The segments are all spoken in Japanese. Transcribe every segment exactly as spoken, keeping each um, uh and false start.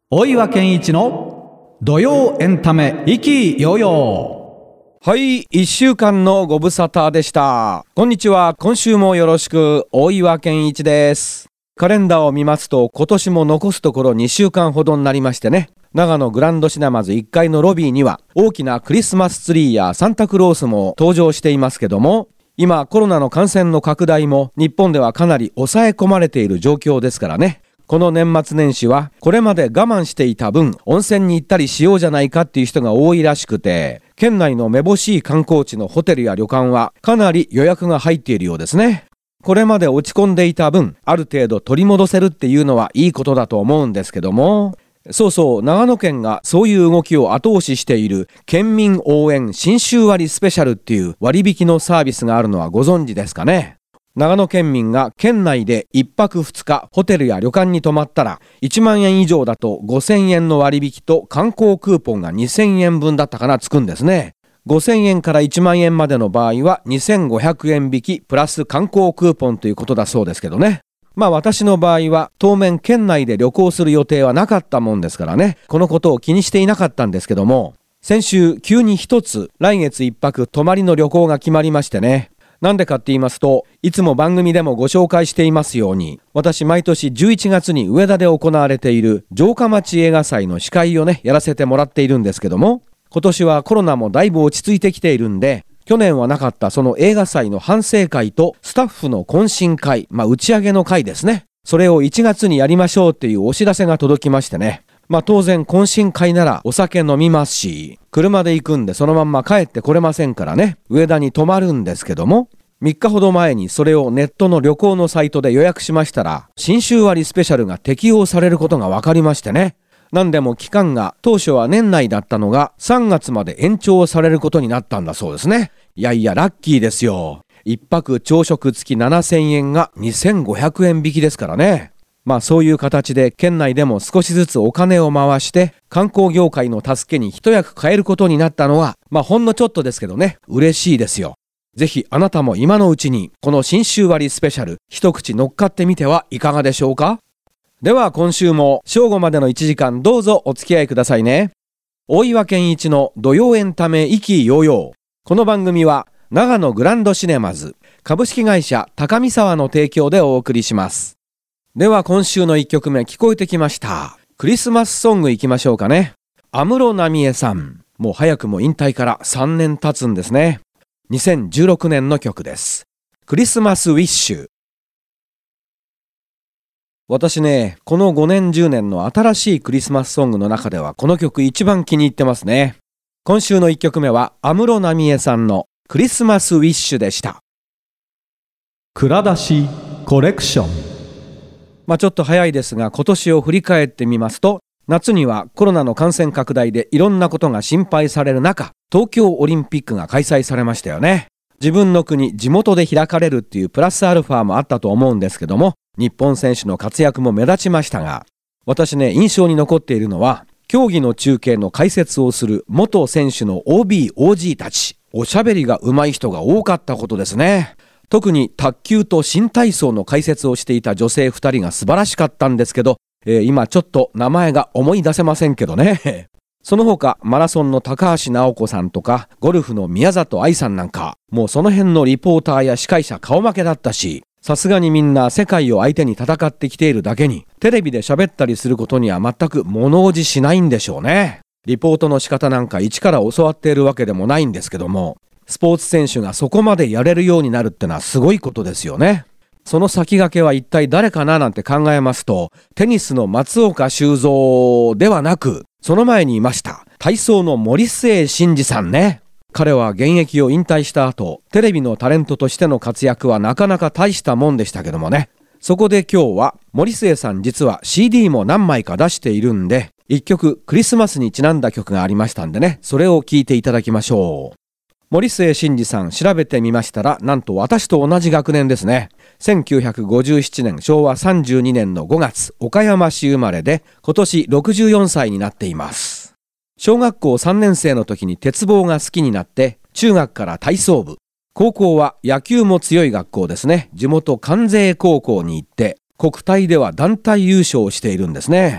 大岩健一の土曜エンタメ意気揚々。 はい、いっしゅうかんのご無沙汰でした。こんにちは、今週もよろしく。大岩健一です。カレンダーを見ますと、今年も残すところにしゅうかんほどになりましてね、長野グランドシネマズいっかいのロビーには大きなクリスマスツリーやサンタクロースも登場していますけども、今コロナの感染の拡大も日本ではかなり抑え込まれている状況ですからね、この年末年始はこれまで我慢していた分温泉に行ったりしようじゃないかっていう人が多いらしくて、県内のめぼしい観光地のホテルや旅館はかなり予約が入っているようですね。これまで落ち込んでいた分ある程度取り戻せるっていうのはいいことだと思うんですけども、そうそう、長野県がそういう動きを後押ししている県民応援新州割スペシャルっていう割引のサービスがあるのはご存知ですかね。長野県民が県内でいっぱくふつかホテルや旅館に泊まったらいちまんえん以上だとごせんえんの割引と観光クーポンがにせんえんぶんだったかなつくんですね。ごせんえんからいちまんえんまでの場合はにせんごひゃくえん引きプラス観光クーポンということだそうですけどね。まあ私の場合は当面県内で旅行する予定はなかったもんですからね、このことを気にしていなかったんですけども、先週急に一つ来月いっぱく泊まりの旅行が決まりましてね。なんでかって言いますと、いつも番組でもご紹介していますように、私毎年じゅういちがつに上田で行われている城下町映画祭の司会をねやらせてもらっているんですけども、今年はコロナもだいぶ落ち着いてきているんで、去年はなかったその映画祭の反省会とスタッフの懇親会、まあ打ち上げの会ですね、それをいちがつにやりましょうっていうお知らせが届きましてね。まあ当然懇親会ならお酒飲みますし、車で行くんでそのまんま帰ってこれませんからね、上田に泊まるんですけども、みっかほど前にそれをネットの旅行のサイトで予約しましたら、新州割スペシャルが適用されることが分かりましてね。なんでも期間が当初は年内だったのがさんがつまで延長されることになったんだそうですね。いやいやラッキーですよ。いっぱく朝食付きななせんえんがにせんごひゃくえん引きですからね。まあそういう形で県内でも少しずつお金を回して観光業界の助けに一役買えることになったのは、まあほんのちょっとですけどね、嬉しいですよ。ぜひあなたも今のうちにこの新州割スペシャル一口乗っかってみてはいかがでしょうか。では今週も正午までのいちじかんどうぞお付き合いくださいね。大岩健一の土曜エンタメ意気揚々。この番組は長野グランドシネマズ株式会社高見沢の提供でお送りします。では今週のいっきょくめ聞こえてきました。クリスマスソングいきましょうかね。安室奈美恵さん、もう早くも引退からさんねん経つんですね。にせんじゅうろくねんの曲です。クリスマスウィッシュ。私ね、このごねんじゅうねんの新しいクリスマスソングの中ではこの曲一番気に入ってますね。今週のいっきょくめは安室奈美恵さんのクリスマスウィッシュでした。 蔵出しコレクション。 まあちょっと早いですが今年を振り返ってみますと、夏にはコロナの感染拡大でいろんなことが心配される中、東京オリンピックが開催されましたよね。自分の国、地元で開かれるっていうプラスアルファもあったと思うんですけども、日本選手の活躍も目立ちましたが、私ね、印象に残っているのは、競技の中継の解説をする元選手の オービー、オージー たち、おしゃべりが上手い人が多かったことですね。特に卓球と新体操の解説をしていた女性ふたりが素晴らしかったんですけど、えー、今ちょっと名前が思い出せませんけどね。その他マラソンの高橋尚子さんとかゴルフの宮里藍さんなんか、もうその辺のリポーターや司会者顔負けだったし、さすがにみんな世界を相手に戦ってきているだけにテレビで喋ったりすることには全く物おじしないんでしょうね。リポートの仕方なんか一から教わっているわけでもないんですけども、スポーツ選手がそこまでやれるようになるってのはすごいことですよね。その先駆けは一体誰かななんて考えますと、テニスの松岡修造ではなく、その前にいました体操の森末慎二さんね。彼は現役を引退した後、テレビのタレントとしての活躍はなかなか大したもんでしたけどもね。そこで今日は森末さん実は シーディー も何枚か出しているんで、一曲クリスマスにちなんだ曲がありましたんでね、それを聴いていただきましょう。森末慎二さん、調べてみましたら、なんと私と同じ学年ですね。せんきゅうひゃくごじゅうななねん、しょうわさんじゅうにねんのごがつ、岡山市生まれで、今年ろくじゅうよんさいになっています。小学校さんねんせいの時に鉄棒が好きになって、中学から体操部、高校は野球も強い学校ですね。地元関西高校に行って、国体では団体優勝しているんですね。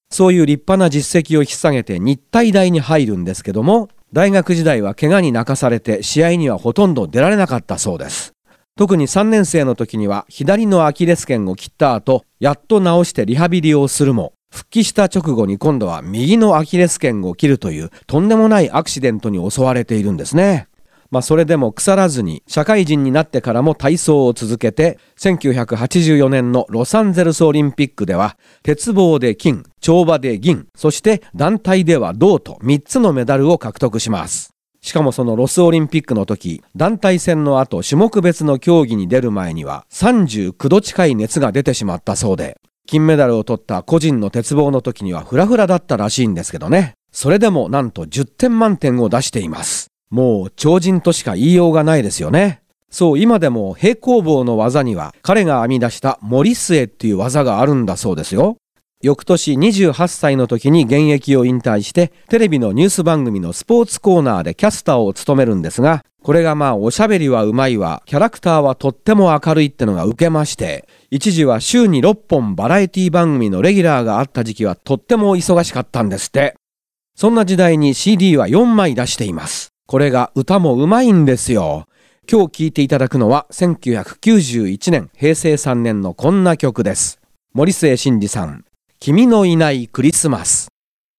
そういう立派な実績を引っ提げて日体大に入るんですけども、大学時代は怪我に泣かされて試合にはほとんど出られなかったそうです。特にさんねん生の時には左のアキレス腱を切った後、やっと治してリハビリをするも、復帰した直後に今度は右のアキレス腱を切るというとんでもないアクシデントに襲われているんですね。まあそれでも腐らずに社会人になってからも体操を続けて、せんきゅうひゃくはちじゅうよねんのロサンゼルスオリンピックでは鉄棒で金、跳馬で銀、そして団体では銅とみっつのメダルを獲得します。しかもそのロスオリンピックの時、団体戦の後種目別の競技に出る前にはさんじゅうきゅうど近い熱が出てしまったそうで、金メダルを取った個人の鉄棒の時にはフラフラだったらしいんですけどね。それでもなんとじゅってん満点を出しています。もう超人としか言いようがないですよね。そう、今でも平行棒の技には彼が編み出した森末っていう技があるんだそうですよ。翌年にじゅうはっさいの時に現役を引退して、テレビのニュース番組のスポーツコーナーでキャスターを務めるんですが、これがまあおしゃべりはうまいわ、キャラクターはとっても明るいってのが受けまして、一時は週にろっぽんバラエティ番組のレギュラーがあった時期はとっても忙しかったんですって。そんな時代に シーディー はよんまい出しています。これが歌もうまいんですよ。今日聴いていただくのはせんきゅうひゃくきゅうじゅういちねんへいせいさんねんのこんな曲です。森末慎二さん、君のいないクリスマス。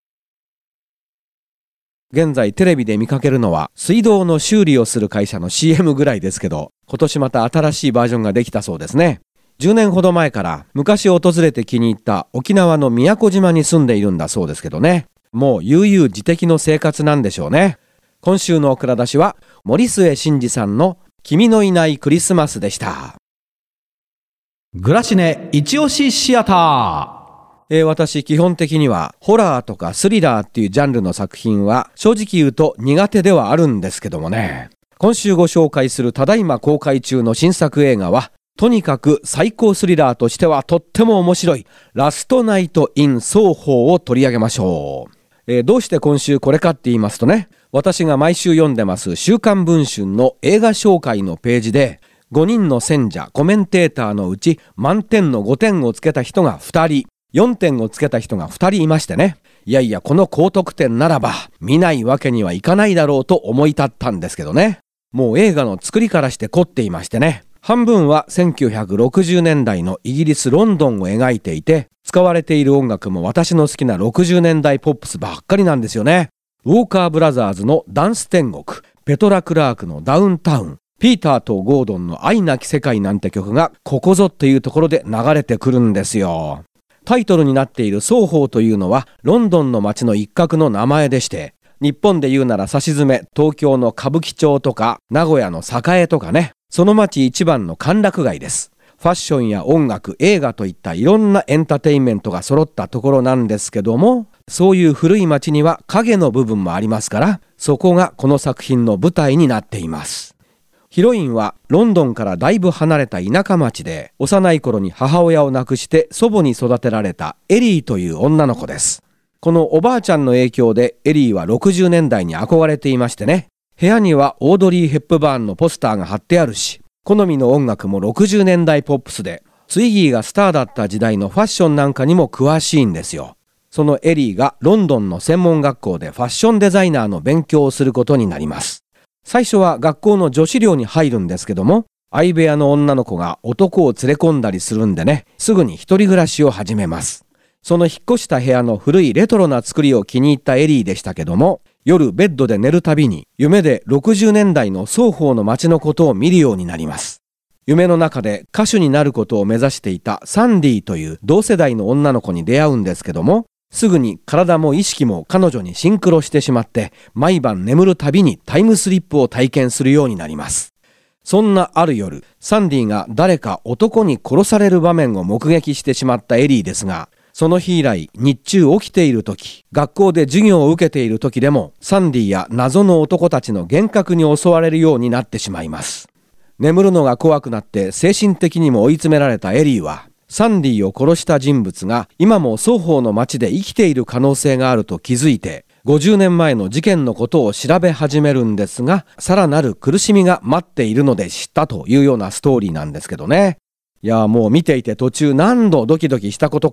現在テレビで見かけるのは水道の修理をする会社の シーエム ぐらいですけど、今年また新しいバージョンができたそうですね。じゅうねんほど前から昔訪れて気に入った沖縄の宮古島に住んでいるんだそうですけどね。もう悠々自適の生活なんでしょうね。今週の蔵出しは森末慎二さんの君のいないクリスマスでした。 グラシネ一押しシアター。 えー、私基本的にはホラーとかスリラーっていうジャンルの作品は正直言うと苦手ではあるんですけどもね。今週ご紹介するただいま公開中の新作映画は、とにかく最高スリラーとしてはとっても面白いラストナイト・イン・ソーホーを取り上げましょう。えー、どうして今週これかって言いますとね、私が毎週読んでます週刊文春の映画紹介のページで、ごにんの選者コメンテーターのうち満点のごてんをつけた人がふたり、よんてんをつけた人がふたりいましてね。いやいや、この高得点ならば見ないわけにはいかないだろうと思い立ったんですけどね。もう映画の作りからして凝っていましてね。半分はせんきゅうひゃくろくじゅうねんだいのイギリス・ロンドンを描いていて、使われている音楽も私の好きなろくじゅうねんだいポップスばっかりなんですよね。ウォーカーブラザーズのダンス天国、ペトラ・クラークのダウンタウン、ピーターとゴードンの愛なき世界なんて曲がここぞっていうところで流れてくるんですよ。タイトルになっているソーホーというのはロンドンの街の一角の名前でして、日本で言うならさしずめ東京の歌舞伎町とか名古屋の栄とかね、その街一番の歓楽街です。ファッションや音楽、映画といったいろんなエンターテインメントが揃ったところなんですけども、そういう古い街には影の部分もありますから、そこがこの作品の舞台になっています。ヒロインはロンドンからだいぶ離れた田舎町で、幼い頃に母親を亡くして祖母に育てられたエリーという女の子です。このおばあちゃんの影響でエリーはろくじゅうねんだいに憧れていましてね、部屋にはオードリー・ヘップバーンのポスターが貼ってあるし、好みの音楽もろくじゅうねんだいポップスで、ツイギーがスターだった時代のファッションなんかにも詳しいんですよ。そのエリーがロンドンの専門学校でファッションデザイナーの勉強をすることになります。最初は学校の女子寮に入るんですけども、相部屋の女の子が男を連れ込んだりするんでね、すぐに一人暮らしを始めます。その引っ越した部屋の古いレトロな作りを気に入ったエリーでしたけども、夜ベッドで寝るたびに夢でろくじゅうねんだいの双方の街のことを見るようになります。夢の中で歌手になることを目指していたサンディという同世代の女の子に出会うんですけども、すぐに体も意識も彼女にシンクロしてしまって、毎晩眠るたびにタイムスリップを体験するようになります。そんなある夜、サンディが誰か男に殺される場面を目撃してしまったエリーですが、その日以来日中起きている時、学校で授業を受けている時でもサンディや謎の男たちの幻覚に襲われるようになってしまいます。眠るのが怖くなって精神的にも追い詰められたエリーは、サンディを殺した人物が今も双方の町で生きている可能性があると気づいて、ごじゅうねんまえの事件のことを調べ始めるんですが、さらなる苦しみが待っているので知ったというようなストーリーなんですけどね。いやもう見ていて途中何度ドキドキしたことか。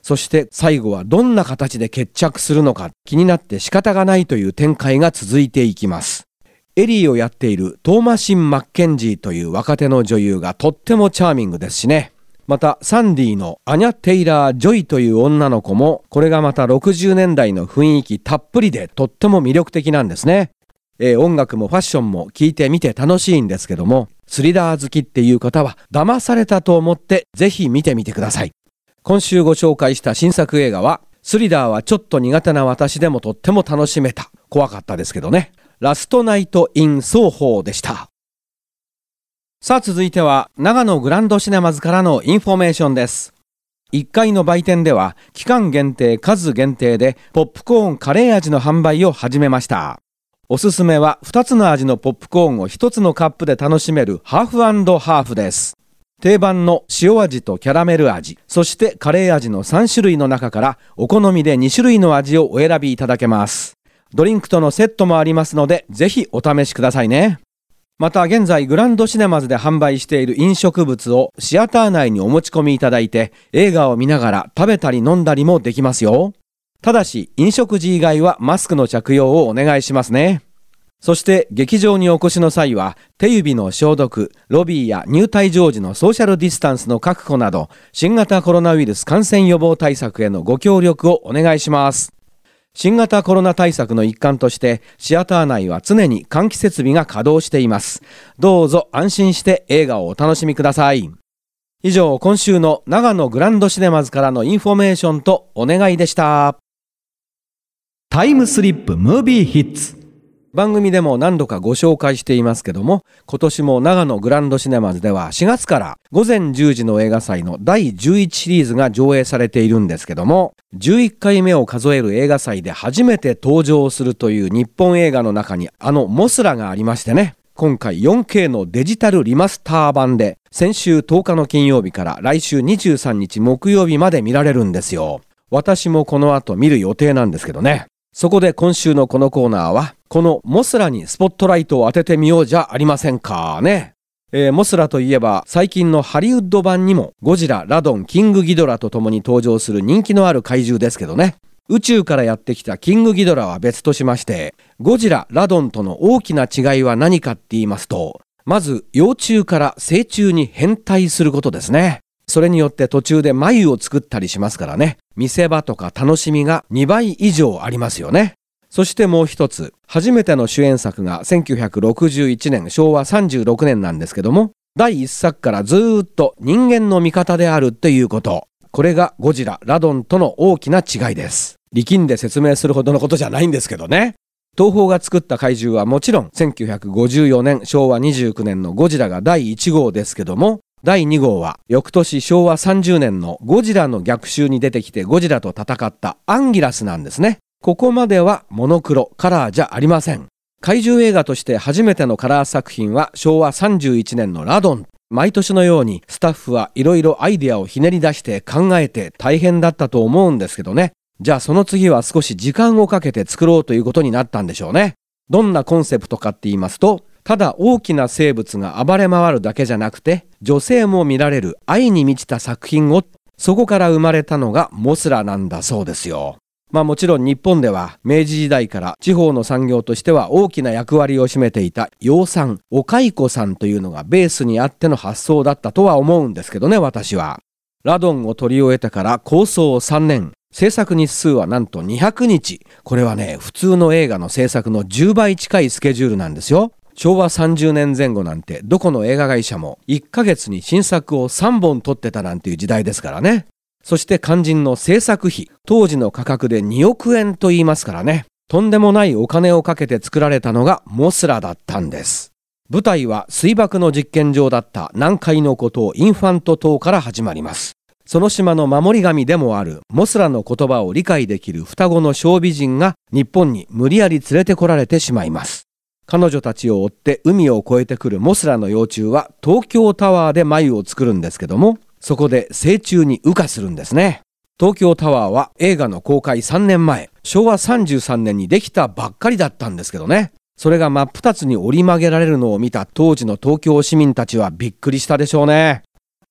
そして最後はどんな形で決着するのか気になって仕方がないという展開が続いていきます。エリーをやっているトーマシン・マッケンジーという若手の女優がとってもチャーミングですしね。またサンディのアニャ・テイラー・ジョイという女の子もこれがまたろくじゅうねんだいの雰囲気たっぷりでとっても魅力的なんですね。えー、音楽もファッションも聴いてみて楽しいんですけども、スリラー好きっていう方は騙されたと思ってぜひ見てみてください。今週ご紹介した新作映画は、スリラーはちょっと苦手な私でもとっても楽しめた。怖かったですけどね。ラストナイト・イン・ソーホーでした。さあ続いては長野グランドシネマズからのインフォメーションです。いっかいの売店では期間限定数限定でポップコーンカレー味の販売を始めました。おすすめはふたつの味のポップコーンをひとつのカップで楽しめるハーフ&ハーフです。定番の塩味とキャラメル味、そしてカレー味のさんしゅるいの中からお好みでにしゅるいの味をお選びいただけます。ドリンクとのセットもありますのでぜひお試しくださいね。また現在グランドシネマズで販売している飲食物をシアター内にお持ち込みいただいて映画を見ながら食べたり飲んだりもできますよ。ただし飲食時以外はマスクの着用をお願いしますね。そして劇場にお越しの際は手指の消毒、ロビーや入退場時のソーシャルディスタンスの確保など新型コロナウイルス感染予防対策へのご協力をお願いします。新型コロナ対策の一環としてシアター内は常に換気設備が稼働しています。どうぞ安心して映画をお楽しみください。以上、今週の長野グランドシネマズからのインフォメーションとお願いでした。 タイムスリップムービーヒッツ。 番組でも何度かご紹介していますけども、今年も長野グランドシネマズではしがつから午前じゅうじの映画祭のだいじゅういちシリーズが上映されているんですけども、じゅういっかいめを数える映画祭で初めて登場するという日本映画の中にあのモスラがありましてね、今回 よんケー のデジタルリマスター版で先週とおかの金曜日から来週にじゅうさんにち木曜日まで見られるんですよ。私もこの後見る予定なんですけどね。そこで今週のこのコーナーはこのモスラにスポットライトを当ててみようじゃありませんかね。えー、モスラといえば最近のハリウッド版にもゴジラ、ラドン、キングギドラと共に登場する人気のある怪獣ですけどね。宇宙からやってきたキングギドラは別としまして、ゴジラ、ラドンとの大きな違いは何かって言いますと、まず幼虫から成虫に変態することですね。それによって途中で眉を作ったりしますからね。見せ場とか楽しみがにばい以上ありますよね。そしてもう一つ、初めての主演作がせんきゅうひゃくろくじゅういちねん、しょうわさんじゅうろくねんなんですけども、だいいっさくからずーっと人間の味方であるっていうこと。これがゴジラ、ラドンとの大きな違いです。力んで説明するほどのことじゃないんですけどね。東宝が作った怪獣はもちろんせんきゅうひゃくごじゅうよねん、しょうわにじゅうきゅうねんのゴジラがだいいちごうですけども、だいにごうは翌年しょうわさんじゅうねんのゴジラの逆襲に出てきてゴジラと戦ったアンギラスなんですね。ここまではモノクロ、カラーじゃありません。怪獣映画として初めてのカラー作品はしょうわさんじゅういちねんのラドン。毎年のようにスタッフはいろいろアイデアをひねり出して考えて大変だったと思うんですけどね。じゃあその次は少し時間をかけて作ろうということになったんでしょうね。どんなコンセプトかって言いますと、ただ大きな生物が暴れ回るだけじゃなくて、女性も見られる愛に満ちた作品を、そこから生まれたのがモスラなんだそうですよ。まあもちろん日本では明治時代から地方の産業としては大きな役割を占めていた養蚕、お蚕さんというのがベースにあっての発想だったとは思うんですけどね、私は。ラドンを取り終えてから構想さんねん、制作日数はなんとにひゃくにち。これはね、普通の映画の制作のじゅうばい近いスケジュールなんですよ。しょうわさんじゅうねんぜん後なんてどこの映画会社もいっかげつに新作をさんぼん撮ってたなんていう時代ですからね。そして肝心の制作費、当時の価格でにおくえんと言いますからね。とんでもないお金をかけて作られたのがモスラだったんです。舞台は水爆の実験場だった南海の孤島インファント島から始まります。その島の守り神でもあるモスラの言葉を理解できる双子の小美人が日本に無理やり連れてこられてしまいます。彼女たちを追って海を越えてくるモスラの幼虫は東京タワーで繭を作るんですけども、そこで成虫に羽化するんですね。東京タワーは映画の公開さんねんまえ、しょうわさんじゅうさんねんにできたばっかりだったんですけどね。それが真っ二つに折り曲げられるのを見た当時の東京市民たちはびっくりしたでしょうね。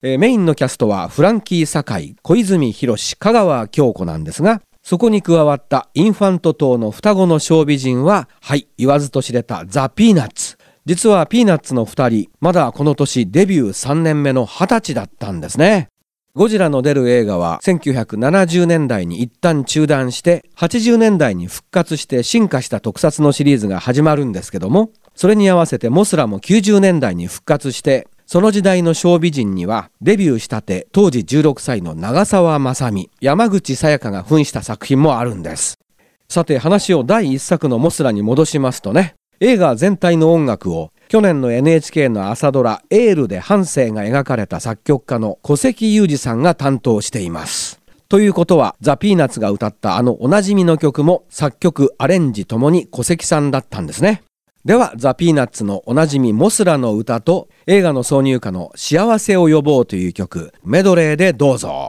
えー、メインのキャストはフランキー堺、小泉博史、香川京子なんですが、そこに加わったインファント島の双子の小美人は、はい、言わずと知れたザ・ピーナッツ。実はピーナッツのふたり、まだこの年デビューさんねんめのはたちだったんですね。ゴジラの出る映画はせんきゅうひゃくななじゅうねんだいに一旦中断して、はちじゅうねんだいに復活して進化した特撮のシリーズが始まるんですけども、それに合わせてモスラもきゅうじゅうねんだいに復活して、その時代の小美人にはデビューしたて当時じゅうろくさいの長澤まさみ、山口紗弥加が扮した作品もあるんです。さて話をだいいっさくのモスラに戻しますとね、映画全体の音楽を去年の エヌエイチケー の朝ドラエールで半生が描かれた作曲家の小関裕二さんが担当しています。ということはザ・ピーナッツが歌ったあのおなじみの曲も作曲アレンジともに小関さんだったんですね。ではザ・ピーナッツのおなじみモスラの歌と映画の挿入歌の幸せを呼ぼうという曲メドレーでどうぞ。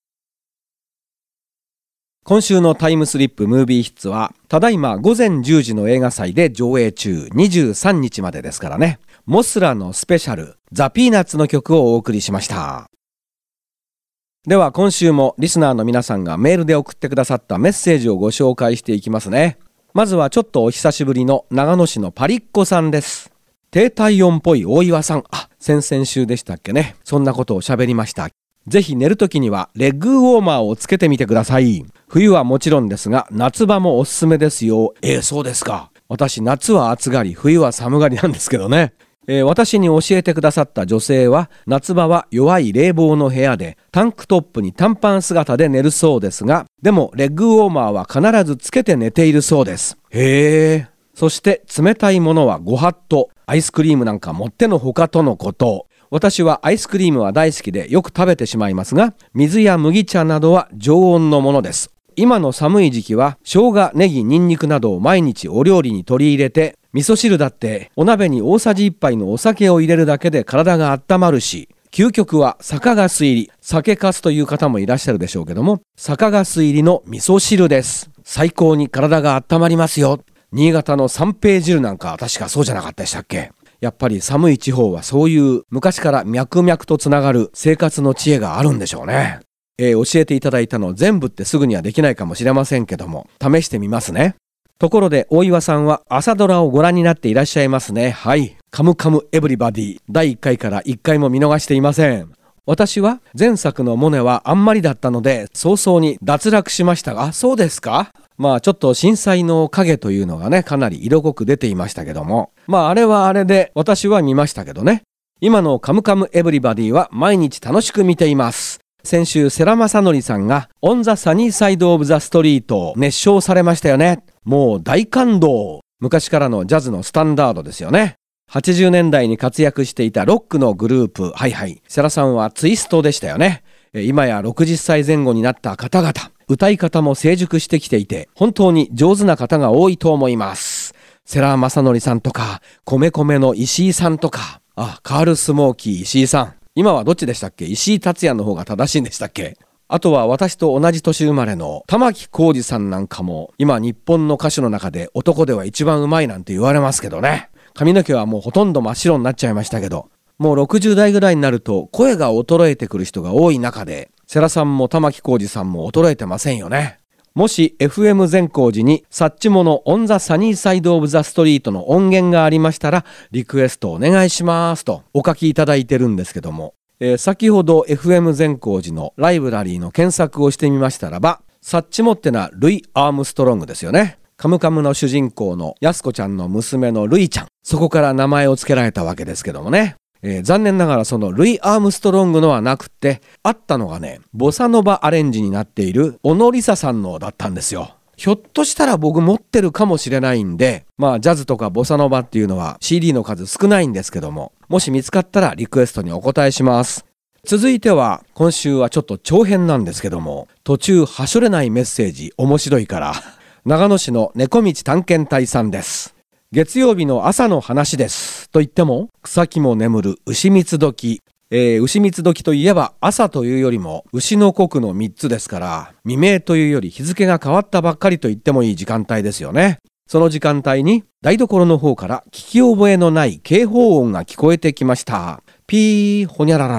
今週のタイムスリップムービーヒッツはただいまごぜんじゅうじの映画祭で上映中、にじゅうさんにちまでですからね。モスラのスペシャルザ・ピーナッツの曲をお送りしました。では今週もリスナーの皆さんがメールで送ってくださったメッセージをご紹介していきますね。まずはちょっとお久しぶりの長野市のパリッコさんです。低体温っぽい大岩さん、あ、先々週でしたっけね。そんなことを喋りました。ぜひ寝るときにはレッグウォーマーをつけてみてください。冬はもちろんですが夏場もおすすめですよ。えー、そうですか。私夏は暑がり冬は寒がりなんですけどね。えー、私に教えてくださった女性は夏場は弱い冷房の部屋でタンクトップに短パン姿で寝るそうですが、でもレッグウォーマーは必ずつけて寝ているそうです。へー。そして冷たいものはご法度、アイスクリームなんかもってのほかとのこと。私はアイスクリームは大好きでよく食べてしまいますが、水や麦茶などは常温のものです。今の寒い時期は生姜、ネギ、ニンニクなどを毎日お料理に取り入れて、味噌汁だってお鍋に大さじいっぱいのお酒を入れるだけで体が温まるし、究極は酒粕入り、酒粕という方もいらっしゃるでしょうけども、酒粕入りの味噌汁です。最高に体が温まりますよ。新潟の三平汁なんか確かそうじゃなかったでしたっけ。やっぱり寒い地方はそういう昔から脈々とつながる生活の知恵があるんでしょうね。えー、教えていただいたの全部ってすぐにはできないかもしれませんけども、試してみますね。ところで大岩さんは朝ドラをご覧になっていらっしゃいますね。はい、カムカムエブリバディだいいっかいからいっかいも見逃していません。私は前作のモネはあんまりだったので早々に脱落しましたが、そうですか。まあちょっと震災の影というのがね、かなり色濃く出ていましたけども、まああれはあれで私は見ましたけどね。今のカムカムエブリバディは毎日楽しく見ています。先週世良正則さんがオンザサニーサイドオブザストリートを熱唱されましたよね。もう大感動。昔からのジャズのスタンダードですよね。はちじゅうねんだいに活躍していたロックのグループ、はいはい、世良さんはツイストでしたよね。今やろくじゅっさいぜん後になった方々、歌い方も成熟してきていて本当に上手な方が多いと思います。世良正則さんとか米米の石井さんとか、あ、カールスモーキー石井さん、今はどっちでしたっけ。石井達也の方が正しいんでしたっけ。あとは私と同じ年生まれの玉置浩二さんなんかも今日本の歌手の中で男では一番うまいなんて言われますけどね。髪の毛はもうほとんど真っ白になっちゃいましたけど、もうろくじゅうだいぐらいになると声が衰えてくる人が多い中で、世良さんも玉置浩二さんも衰えてませんよね。もし エフエム 善光寺にサッチモのオンザサニーサイドオブザストリートの音源がありましたらリクエストお願いしますとお書きいただいてるんですけども、えー、先ほど エフエム 善光寺のライブラリーの検索をしてみましたらば、サッチモってのはルイ・アームストロングですよね。カムカムの主人公のやすこちゃんの娘のルイちゃん、そこから名前を付けられたわけですけどもね、えー、残念ながらそのルイ・アームストロングのはなくて、あったのがね、ボサノバアレンジになっている小野梨沙さんのだったんですよ。ひょっとしたら僕持ってるかもしれないんで、まあジャズとかボサノバっていうのは シーディー の数少ないんですけども、もし見つかったらリクエストにお答えします。続いては今週はちょっと長編なんですけども、途中はしょれないメッセージ面白いから長野市の猫道探検隊さんです。月曜日の朝の話ですと言っても草木も眠る牛蜜時、えー、牛蜜時といえば朝というよりも牛の刻のみっつですから、未明というより日付が変わったばっかりと言ってもいい時間帯ですよね。その時間帯に台所の方から聞き覚えのない警報音が聞こえてきました。ピーほにゃららら、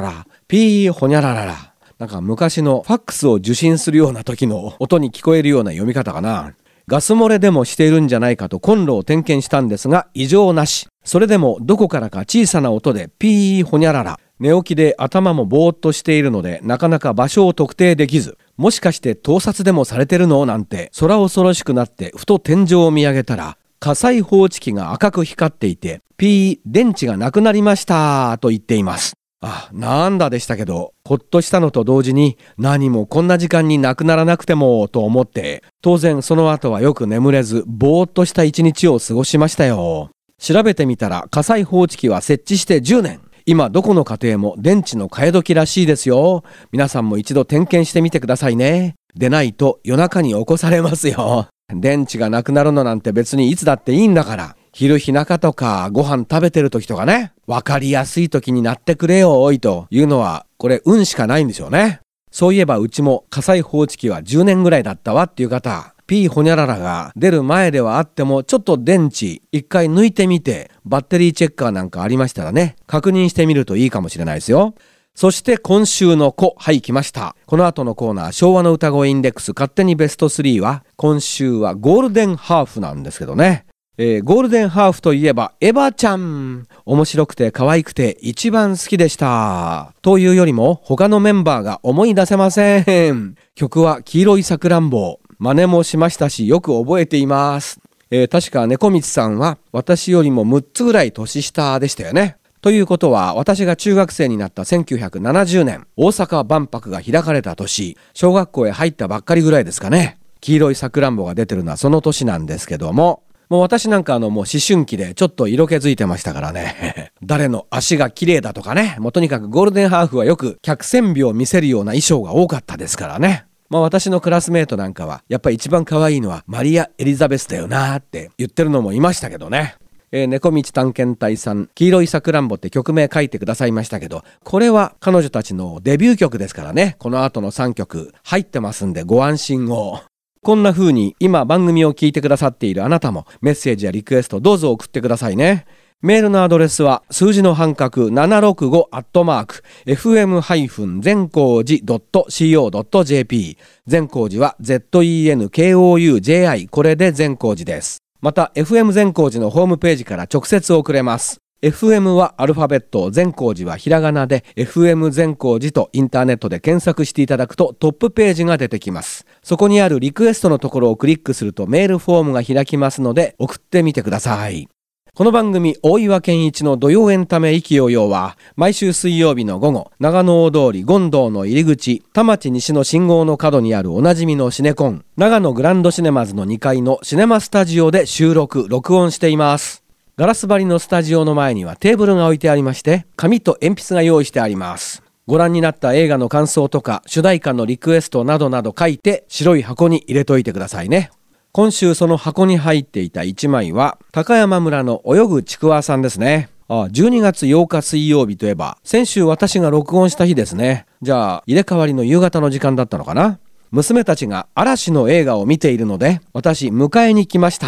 ピーほにゃららら。なんか昔のファックスを受信するような時の音に聞こえるような読み方かな。ガス漏れでもしているんじゃないかとコンロを点検したんですが異常なし。それでもどこからか小さな音でピーほにゃらら。寝起きで頭もぼーっとしているのでなかなか場所を特定できず、もしかして盗撮でもされてるのなんて空恐ろしくなってふと天井を見上げたら火災報知器が赤く光っていてピー電池がなくなりましたと言っています。あ、なんだでしたけど、ほっとしたのと同時に何もこんな時間になくならなくてもと思って、当然その後はよく眠れずぼーっとした一日を過ごしましたよ。調べてみたら火災報知器は設置してじゅうねん。今どこの家庭も電池の替え時らしいですよ。皆さんも一度点検してみてくださいね。でないと夜中に起こされますよ。電池がなくなるのなんて別にいつだっていいんだから。昼日中とかご飯食べてる時とかね、わかりやすい時になってくれよおいというのはこれ運しかないんですよね。そういえばうちも火災報知器はじゅうねんぐらいだったわっていう方、ピーほにゃららが出る前ではあってもちょっと電池一回抜いてみてバッテリーチェッカーなんかありましたらね、確認してみるといいかもしれないですよ。そして今週の子、はい来ました。この後のコーナー昭和の歌声インデックス勝手にベストスリーは今週はゴールデンハーフなんですけどね。えー、ゴールデンハーフといえばエヴァちゃん、面白くて可愛くて一番好きでしたというよりも他のメンバーが思い出せません。曲は黄色いさくらんぼ、真似もしましたしよく覚えています。えー、確か猫光さんは私よりもむっつぐらい年下でしたよね。ということは私が中学生になったせんきゅうひゃくななじゅうねん大阪万博が開かれた年、小学校へ入ったばっかりぐらいですかね。黄色いさくらんぼが出てるのはその年なんですけども、もう私なんかあのもう思春期でちょっと色気づいてましたからね誰の足が綺麗だとかね、もうとにかくゴールデンハーフはよく脚線美を見せるような衣装が多かったですからね。まあ私のクラスメートなんかはやっぱり一番可愛いのはマリア・エリザベスだよなーって言ってるのもいましたけどね。えー、猫道探検隊さん、黄色いさくらんぼって曲名書いてくださいましたけど、これは彼女たちのデビュー曲ですからね。この後のさんきょく入ってますんでご安心を。こんな風に今番組を聞いてくださっているあなたもメッセージやリクエストどうぞ送ってくださいね。メールのアドレスは数字の半角ななろくごアットマーク エフエム 全光寺 ドット シーオー ドット ジェーピー 善光寺は ゼット イー エヌ ケー オー ユー ジェー アイ これで善光寺です。また エフエム 善光寺のホームページから直接送れます。エフエム はアルファベット、善光寺はひらがなで エフエム 善光寺とインターネットで検索していただくとトップページが出てきます。そこにあるリクエストのところをクリックするとメールフォームが開きますので送ってみてください。この番組大岩健一の土曜エンタメ意気揚々は毎週水曜日の午後、長野大通り権堂の入り口、田町西の信号の角にあるおなじみのシネコン、長野グランドシネマズのにかいのシネマスタジオで収録録音しています。ガラス張りのスタジオの前にはテーブルが置いてありまして、紙と鉛筆が用意してあります。ご覧になった映画の感想とか主題歌のリクエストなどなど書いて白い箱に入れといてくださいね。今週その箱に入っていたいちまいは高山村の泳ぐちくわさんですね。あ、じゅうにがつようか水曜日といえば先週私が録音した日ですね。じゃあ入れ替わりの夕方の時間だったのかな。娘たちが嵐の映画を見ているので私迎えに来ました。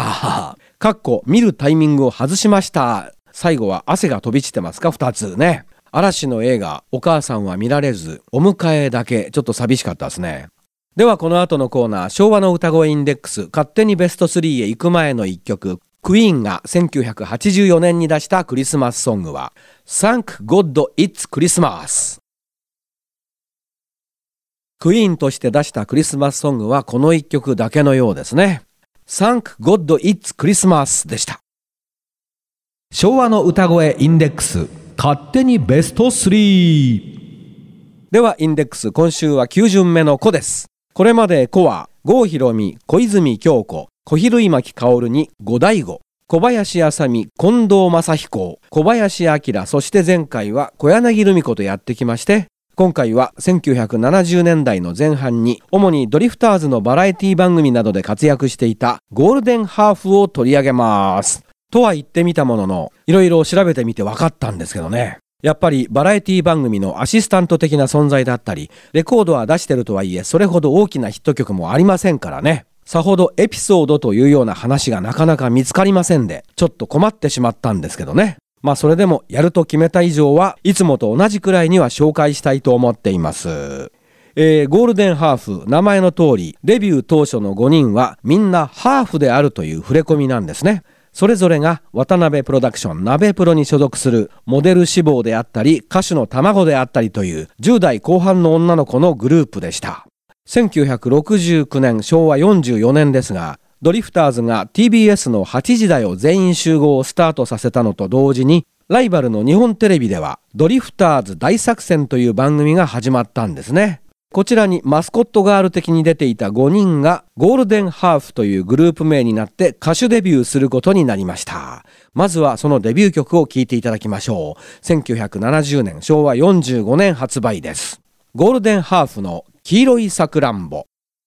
かっこ見るタイミングを外しました。最後は汗が飛び散ってますかふたつね。嵐の映画お母さんは見られずお迎えだけちょっと寂しかったですね。ではこの後のコーナー昭和の歌声インデックス勝手にベストスリーへ行く前のいっきょく、クイーンがせんきゅうひゃくはちじゅうよねんに出したクリスマスソングは Thank God It's Christmas。 クイーンとして出したクリスマスソングはこのいっきょくだけのようですね。 Thank God It's Christmas でした。 昭和の歌声インデックス勝手にベストスリー。 ではインデックス今週はきゅう巡目の子です。これまで子は郷ひろみ、小泉京子、小比類巻薫に五大悟、小林あさみ、近藤正彦、小林明、そして前回は小柳ルミ子とやってきまして、今回はせんきゅうひゃくななじゅうねんだいの前半に主にドリフターズのバラエティ番組などで活躍していたゴールデンハーフを取り上げます。とは言ってみたものの、いろいろ調べてみて分かったんですけどね。やっぱりバラエティ番組のアシスタント的な存在だったり、レコードは出してるとはいえそれほど大きなヒット曲もありませんからね。さほどエピソードというような話がなかなか見つかりませんで、ちょっと困ってしまったんですけどね。 まあそれでもやると決めた以上はいつもと同じくらいには紹介したいと思っています。えー、ゴールデンハーフ、名前の通りデビュー当初のごにんはみんなハーフであるという触れ込みなんですね。それぞれが渡辺プロダクションナベプロに所属するモデル志望であったり歌手の卵であったりというじゅう代後半の女の子のグループでした。せんきゅうひゃくろくじゅうきゅうねんしょうわよんじゅうよねんですが、ドリフターズが ティービーエス のはちじ台を全員集合をスタートさせたのと同時に、ライバルの日本テレビではドリフターズ大作戦という番組が始まったんですね。こちらにマスコットガール的に出ていたごにんがゴールデンハーフというグループ名になって歌手デビューすることになりました。まずはそのデビュー曲を聴いていただきましょう。せんきゅうひゃくななじゅうねんしょうわよんじゅうごねん発売です。ゴールデンハーフの黄色いさくらんぼ。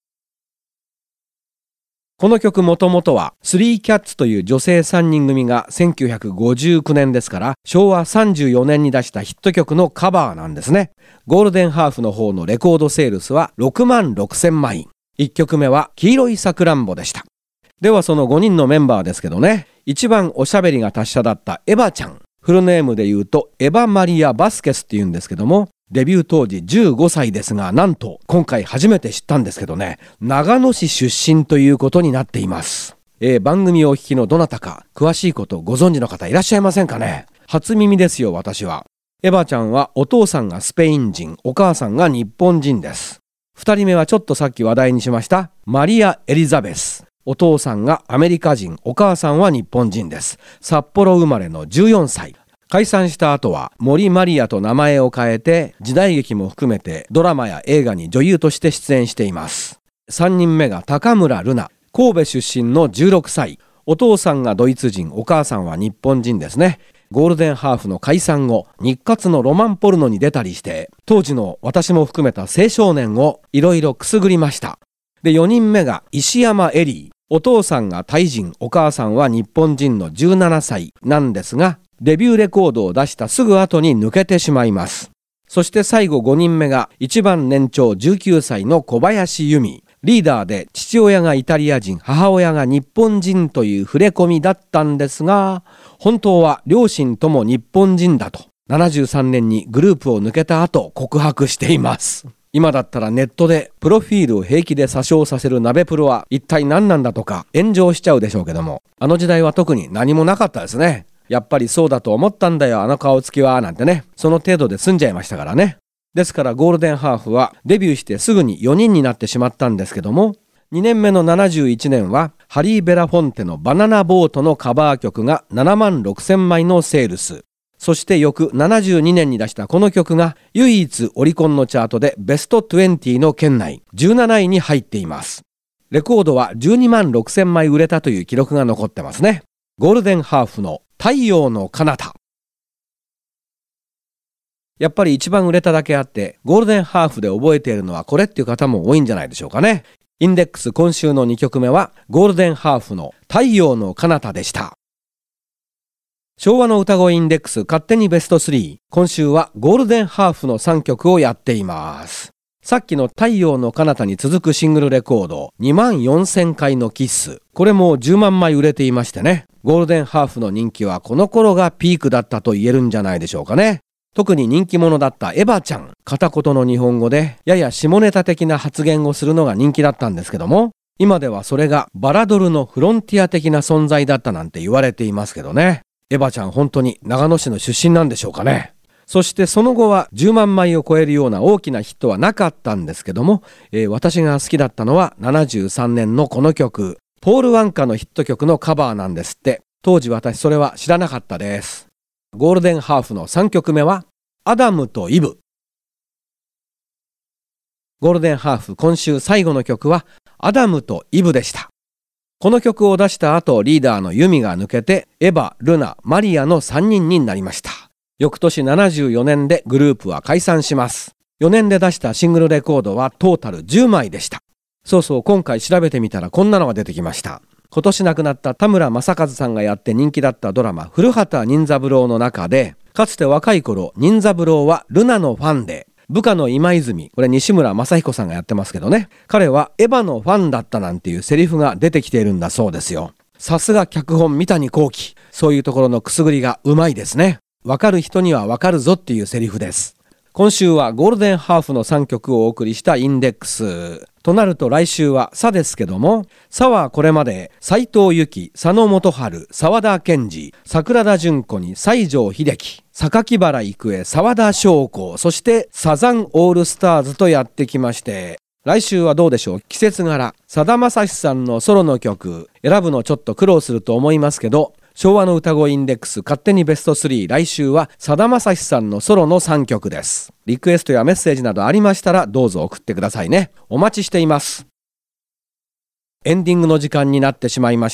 この曲もともとはスリーキャッツという女性さんにん組がせんきゅうひゃくごじゅうきゅうねんですからしょうわさんじゅうよねんに出したヒット曲のカバーなんですね。ゴールデンハーフの方のレコードセールスはろくまんろくせんまい。いっきょくめは黄色いさくらんぼでした。ではそのごにんのメンバーですけどね、一番おしゃべりが達者だったエヴァちゃん、フルネームで言うとエヴァマリア・バスケスって言うんですけども、デビュー当時じゅうごさいですが、なんと今回初めて知ったんですけどね、長野市出身ということになっています。えー、番組をお聞きのどなたか詳しいことをご存知の方いらっしゃいませんかね。初耳ですよ私は。エヴァちゃんはお父さんがスペイン人、お母さんが日本人です。二人目はちょっとさっき話題にしましたマリア・エリザベス。お父さんがアメリカ人、お母さんは日本人です。札幌生まれのじゅうよんさい。解散した後は森マリアと名前を変えて時代劇も含めてドラマや映画に女優として出演しています。さんにんめが高村ルナ、神戸出身のじゅうろくさい。お父さんがドイツ人、お母さんは日本人ですね。ゴールデンハーフの解散後、日活のロマンポルノに出たりして当時の私も含めた青少年をいろいろくすぐりました。でよにんめが石山エリー。お父さんがタイ人、お母さんは日本人のじゅうななさいなんですが、デビューレコードを出したすぐ後に抜けてしまいます。そして最後ごにんめが一番年長じゅうきゅうさいの小林由美。リーダーで父親がイタリア人、母親が日本人という触れ込みだったんですが、本当は両親とも日本人だとななじゅうさんねんにグループを抜けた後告白しています。今だったらネットでプロフィールを平気で詐称させるナベプロは一体何なんだとか炎上しちゃうでしょうけども、あの時代は特に何もなかったですね。やっぱりそうだと思ったんだよあの顔つきはなんてね、その程度で済んじゃいましたからね。ですからゴールデンハーフはデビューしてすぐによにんになってしまったんですけども、にねんめのななじゅういちねんはハリー・ベラフォンテのバナナボートのカバー曲がななまんろくせんまいのセールス。そして翌ななじゅうにねんに出したこの曲が唯一オリコンのチャートでベストにじゅうの圏内じゅうなないに入っています。レコードはじゅうにまんろくせんまい売れたという記録が残ってますね。ゴールデンハーフの太陽の彼方。やっぱり一番売れただけあってゴールデンハーフで覚えているのはこれっていう方も多いんじゃないでしょうかね。インデックス今週のにきょくめはゴールデンハーフの太陽の彼方でした。昭和の歌声インデックス勝手にベストスリー。今週はゴールデンハーフのさんきょくをやっています。さっきの太陽の彼方に続くシングルレコードにまんよんせんかいのキッス。これもじゅうまんまい売れていましてね。ゴールデンハーフの人気はこの頃がピークだったと言えるんじゃないでしょうかね。特に人気者だったエヴァちゃん。片言の日本語でやや下ネタ的な発言をするのが人気だったんですけども、今ではそれがバラドルのフロンティア的な存在だったなんて言われていますけどね。エヴァちゃん本当に長野市の出身なんでしょうかね。そしてその後はじゅうまんまいを超えるような大きなヒットはなかったんですけども、えー、私が好きだったのはななじゅうさんねんのこの曲、ポール・ワンカのヒット曲のカバーなんですって。当時私それは知らなかったです。ゴールデンハーフのさんきょくめはアダムとイブ。ゴールデンハーフ今週最後の曲はアダムとイブでした。この曲を出した後、リーダーのユミが抜けてエヴァ、ルナ、マリアのさんにんになりました。翌年ななじゅうよねんでグループは解散します。よねんで出したシングルレコードはトータルじゅうまいでした。そうそう、今回調べてみたらこんなのが出てきました。今年亡くなった田村正和さんがやって人気だったドラマ古畑任三郎の中で、かつて若い頃任三郎はルナのファンで、部下の今泉、これ西村雅彦さんがやってますけどね、彼はエヴァのファンだったなんていうセリフが出てきているんだそうですよ。さすが脚本三谷幸喜。 そういうところのくすぐりがうまいですね。わかる人にはわかるぞっていうセリフです。今週はゴールデンハーフのさんきょくをお送りしたインデックスとなると、来週はさですけども、さはこれまで斉藤由貴、佐野元春、沢田研二、桜田淳子に西城秀樹、榊原郁恵、沢田翔子、そしてサザンオールスターズとやってきまして、来週はどうでしょう。季節柄、さだまさしさんのソロの曲選ぶのちょっと苦労すると思いますけど、昭和の歌声インデックス勝手にベストスリー、来週はさだまさしさんのソロのさんきょくです。リクエストやメッセージなどありましたらどうぞ送ってくださいね。お待ちしています。エンディングの時間になってしまいました。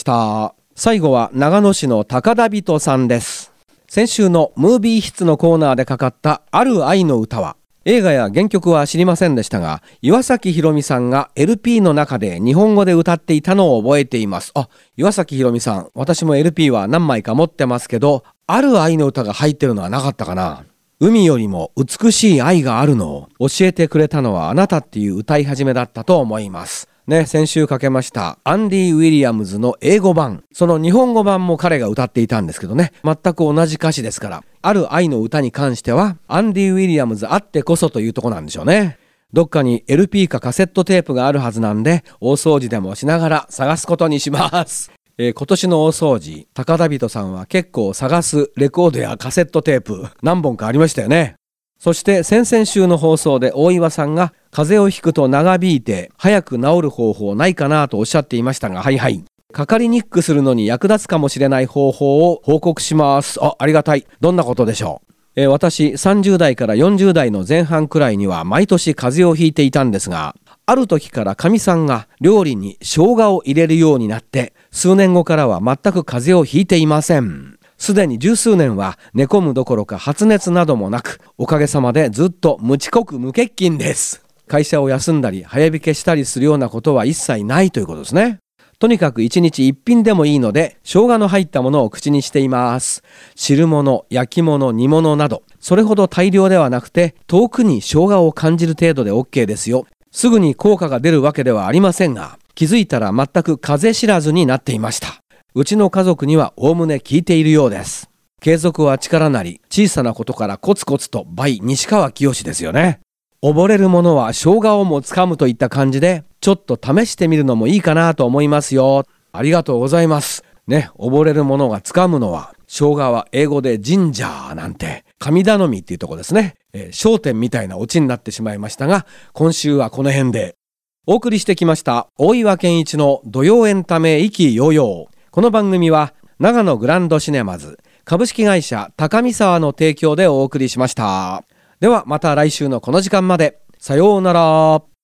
最後は長野市の高田人さんです。先週のムービーヒッツのコーナーでかかったある愛の歌は、映画や原曲は知りませんでしたが、岩崎宏美さんが エルピー の中で日本語で歌っていたのを覚えています。あ、岩崎宏美さん、私も エルピー は何枚か持ってますけど、ある愛の歌が入ってるのはなかったかな。海よりも美しい愛があるのを教えてくれたのはあなたっていう歌い始めだったと思います。ね、先週かけましたアンディ・ウィリアムズの英語版、その日本語版も彼が歌っていたんですけどね、全く同じ歌詞ですから、ある愛の歌に関してはアンディ・ウィリアムズあってこそというとこなんでしょうね。どっかに エルピー かカセットテープがあるはずなんで、大掃除でもしながら探すことにします。えー、今年の大掃除、高田人さんは結構探すレコードやカセットテープ何本かありましたよね。そして先々週の放送で大岩さんが風邪をひくと長引いて早く治る方法ないかなとおっしゃっていましたが、はいはい、かかりにくくするのに役立つかもしれない方法を報告します。あ、ありがたい。どんなことでしょう。えー、私さんじゅう代からよんじゅう代の前半くらいには毎年風邪をひいていたんですが、ある時からかみさんが料理に生姜を入れるようになって、数年後からは全く風邪をひいていません。すでに十数年は寝込むどころか発熱などもなく、おかげさまでずっと無遅刻無欠勤です。会社を休んだり早引けしたりするようなことは一切ないということですね。とにかく一日一品でもいいので生姜の入ったものを口にしています。汁物、焼き物、煮物など、それほど大量ではなくて遠くに生姜を感じる程度で OK ですよ。すぐに効果が出るわけではありませんが、気づいたら全く風邪知らずになっていました。うちの家族にはおおむね効いているようです。継続は力なり、小さなことからコツコツと倍西川きよしですよね。溺れるものは生姜をもつかむといった感じで、ちょっと試してみるのもいいかなと思いますよ。ありがとうございます。ね、溺れるものがつかむのは、生姜は英語でジンジャーなんて、神頼みっていうとこですね。えー、焦点みたいなオチになってしまいましたが、今週はこの辺で。お送りしてきました大岩健一の土曜エンタメ意気揚々。この番組は長野グランドシネマズ株式会社高見沢の提供でお送りしました。ではまた来週のこの時間まで。さようなら。